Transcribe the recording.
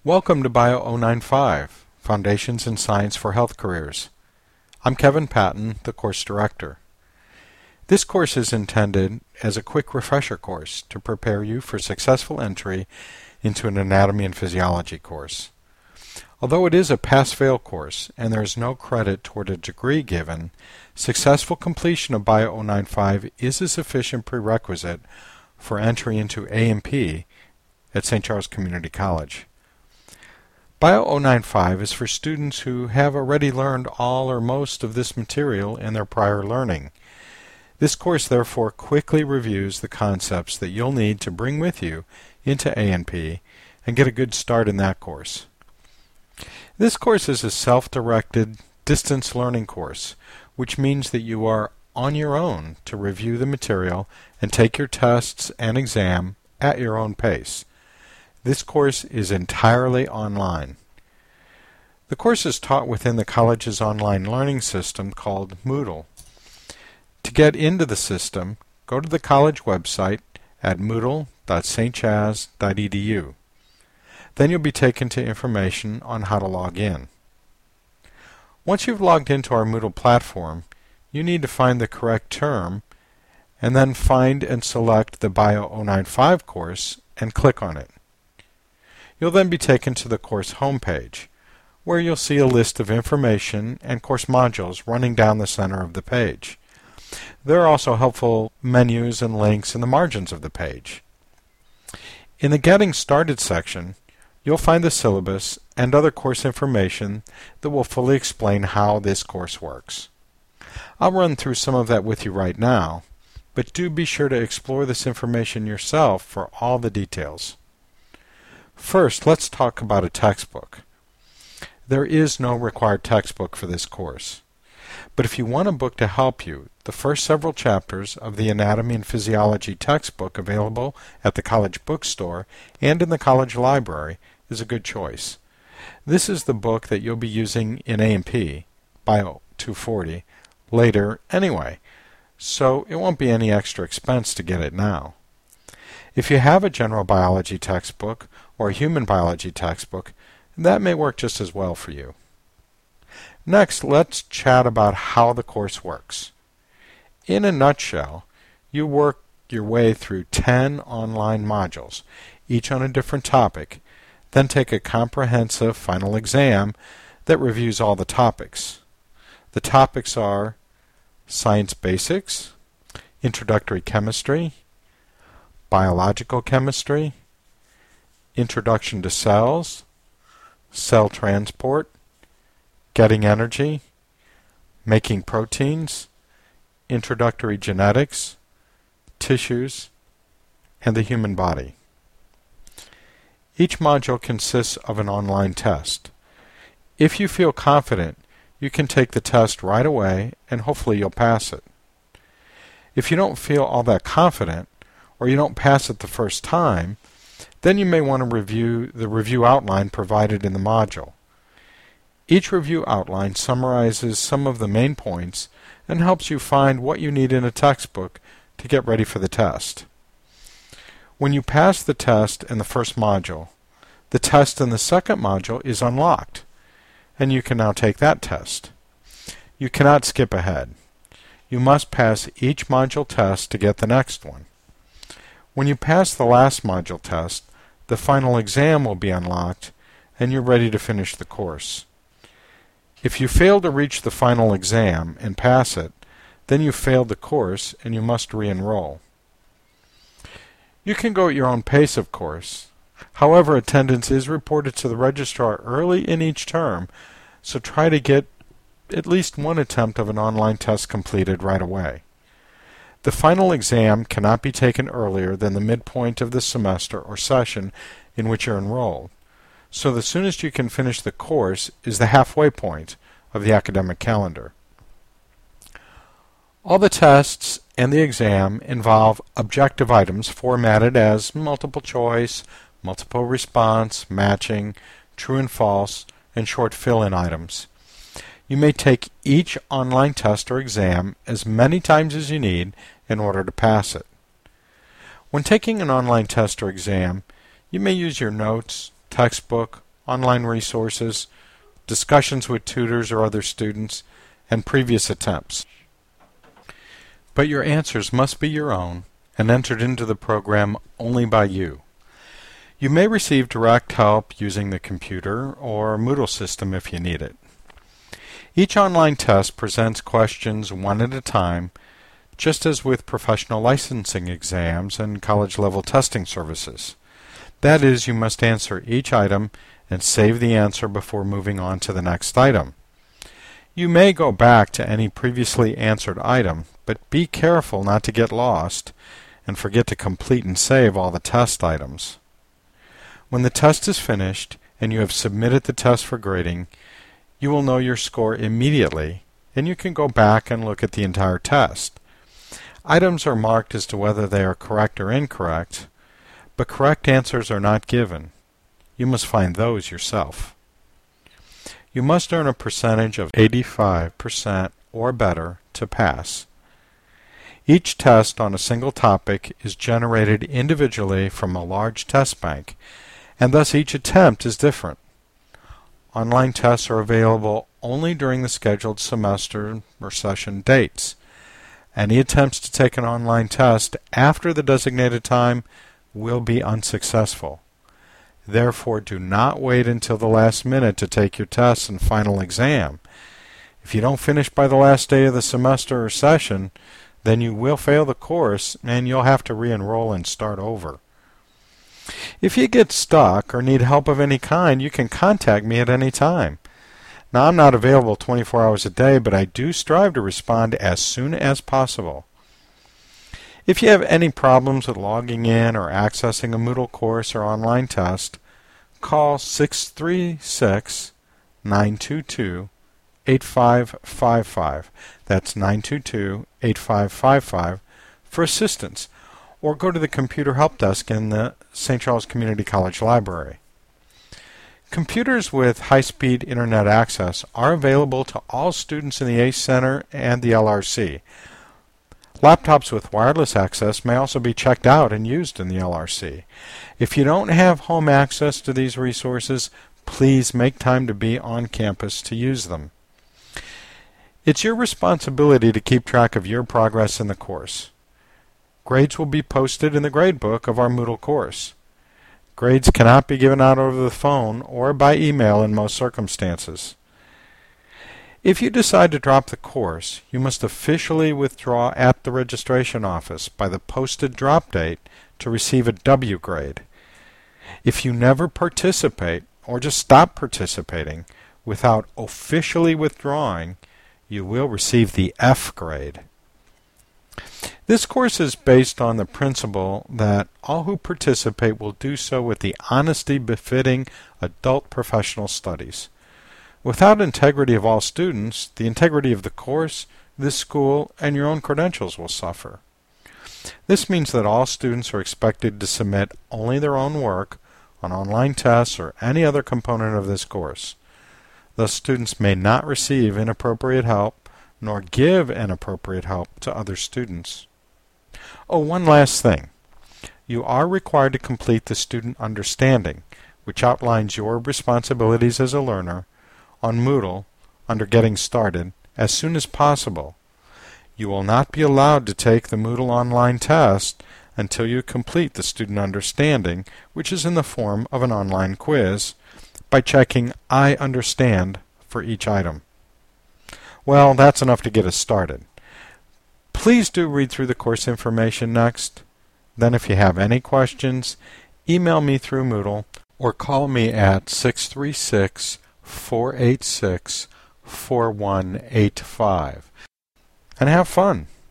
Welcome to Bio 095, Foundations in Science for Health Careers. I'm Kevin Patton, the course director. This course is intended as a quick refresher course to prepare you for successful entry into an anatomy and physiology course. Although it is a pass-fail course and there is no credit toward a degree given, successful completion of Bio 095 is a sufficient prerequisite for entry into A&P at St. Charles Community College. Bio 095 is for students who have already learned all or most of this material in their prior learning. This course therefore quickly reviews the concepts that you'll need to bring with you into A&P and get a good start in that course. This course is a self-directed distance learning course, which means that you are on your own to review the material and take your tests and exam at your own pace. This course is entirely online. The course is taught within the college's online learning system called Moodle. To get into the system, go to the college website at moodle.stchas.edu. Then you'll be taken to information on how to log in. Once you've logged into our Moodle platform, you need to find the correct term and then find and select the Bio 095 course and click on it. You'll then be taken to the course homepage, where you'll see a list of information and course modules running down the center of the page. There are also helpful menus and links in the margins of the page. In the Getting Started section, you'll find the syllabus and other course information that will fully explain how this course works. I'll run through some of that with you right now, but do be sure to explore this information yourself for all the details. First, let's talk about a textbook. There is no required textbook for this course. But if you want a book to help you, the first several chapters of the Anatomy and Physiology textbook available at the college bookstore and in the college library is a good choice. This is the book that you'll be using in A&P, Bio 240, later anyway, so it won't be any extra expense to get it now. If you have a general biology textbook or a human biology textbook, that may work just as well for you. Next, let's chat about how the course works. In a nutshell, you work your way through 10 online modules, each on a different topic, then take a comprehensive final exam that reviews all the topics. The topics are Science Basics, Introductory Chemistry, Biological Chemistry, Introduction to Cells, Cell Transport, Getting Energy, Making Proteins, Introductory Genetics, Tissues, and the Human Body. Each module consists of an online test. If you feel confident, you can take the test right away and hopefully you'll pass it. If you don't feel all that confident, or you don't pass it the first time, then you may want to review the review outline provided in the module. Each review outline summarizes some of the main points and helps you find what you need in a textbook to get ready for the test. When you pass the test in the first module, the test in the second module is unlocked, and you can now take that test. You cannot skip ahead. You must pass each module test to get the next one. When you pass the last module test, the final exam will be unlocked, and you're ready to finish the course. If you fail to reach the final exam and pass it, then you failed the course and you must re-enroll. You can go at your own pace, of course. However, attendance is reported to the registrar early in each term, so try to get at least one attempt of an online test completed right away. The final exam cannot be taken earlier than the midpoint of the semester or session in which you're enrolled, so the soonest you can finish the course is the halfway point of the academic calendar. All the tests and the exam involve objective items formatted as multiple choice, multiple response, matching, true and false, and short fill-in items. You may take each online test or exam as many times as you need in order to pass it. When taking an online test or exam, you may use your notes, textbook, online resources, discussions with tutors or other students, and previous attempts. But your answers must be your own and entered into the program only by you. You may receive direct help using the computer or Moodle system if you need it. Each online test presents questions one at a time, just as with professional licensing exams and college-level testing services. That is, you must answer each item and save the answer before moving on to the next item. You may go back to any previously answered item, but be careful not to get lost and forget to complete and save all the test items. When the test is finished and you have submitted the test for grading, you will know your score immediately, and you can go back and look at the entire test. Items are marked as to whether they are correct or incorrect, but correct answers are not given. You must find those yourself. You must earn a percentage of 85% or better to pass. Each test on a single topic is generated individually from a large test bank, and thus each attempt is different. Online tests are available only during the scheduled semester or session dates. Any attempts to take an online test after the designated time will be unsuccessful. Therefore, do not wait until the last minute to take your test and final exam. If you don't finish by the last day of the semester or session, then you will fail the course and you'll have to re-enroll and start over. If you get stuck or need help of any kind, you can contact me at any time. Now, I'm not available 24 hours a day, but I do strive to respond as soon as possible. If you have any problems with logging in or accessing a Moodle course or online test, call 636-922-8555. That's 922-8555 for assistance, or go to the computer help desk in the St. Charles Community College Library. Computers with high-speed internet access are available to all students in the ACE Center and the LRC. Laptops with wireless access may also be checked out and used in the LRC. If you don't have home access to these resources, please make time to be on campus to use them. It's your responsibility to keep track of your progress in the course. Grades will be posted in the gradebook of our Moodle course. Grades cannot be given out over the phone or by email in most circumstances. If you decide to drop the course, you must officially withdraw at the registration office by the posted drop date to receive a W grade. If you never participate or just stop participating without officially withdrawing, you will receive the F grade. This course is based on the principle that all who participate will do so with the honesty befitting adult professional studies. Without integrity of all students, the integrity of the course, this school, and your own credentials will suffer. This means that all students are expected to submit only their own work on online tests or any other component of this course. Thus, students may not receive inappropriate help nor give inappropriate help to other students. Oh, one last thing. You are required to complete the student understanding, which outlines your responsibilities as a learner, on Moodle under Getting Started as soon as possible. You will not be allowed to take the Moodle online test until you complete the student understanding, which is in the form of an online quiz, by checking I understand for each item. Well, that's enough to get us started. Please do read through the course information next. Then if you have any questions, email me through Moodle or call me at 636-486-4185. And have fun.